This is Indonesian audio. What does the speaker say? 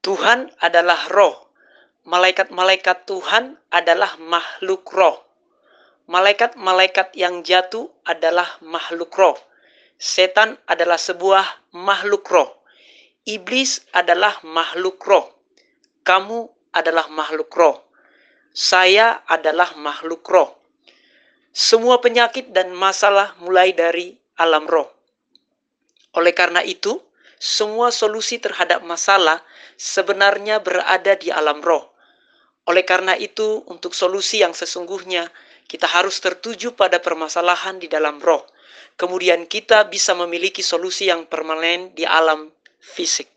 Tuhan adalah roh. Malaikat-malaikat Tuhan adalah makhluk roh. Malaikat-malaikat yang jatuh adalah makhluk roh. Setan adalah sebuah makhluk roh. Iblis adalah makhluk roh. Kamu adalah makhluk roh. Saya adalah makhluk roh. Semua penyakit dan masalah mulai dari alam roh. Oleh karena itu, semua solusi terhadap masalah sebenarnya berada di alam roh. Oleh karena itu, untuk solusi yang sesungguhnya, kita harus tertuju pada permasalahan di dalam roh. Kemudian kita bisa memiliki solusi yang permanen di alam fisik.